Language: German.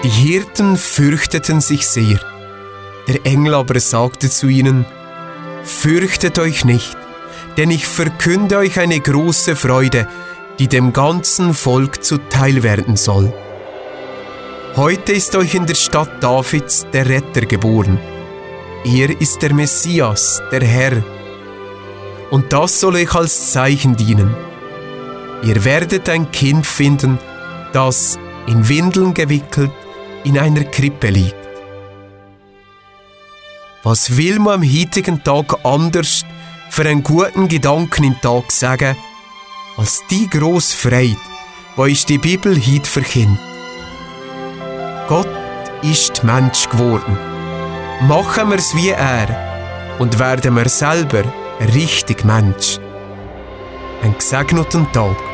Die Hirten fürchteten sich sehr. Der Engel aber sagte zu ihnen: Fürchtet euch nicht, denn ich verkünde euch eine große Freude, die dem ganzen Volk zuteil werden soll. Heute ist euch in der Stadt Davids der Retter geboren. Er ist der Messias, der Herr. Und das soll euch als Zeichen dienen. Ihr werdet ein Kind finden, das, in Windeln gewickelt, in einer Krippe liegt. Was will man am heutigen Tag anders für einen guten Gedanken im Tag sagen, als die grosse Freude, die uns die Bibel heute verkündet? Gott ist Mensch geworden. Machen wir es wie er und werden wir selber richtig Mensch. Einen gesegneten Tag.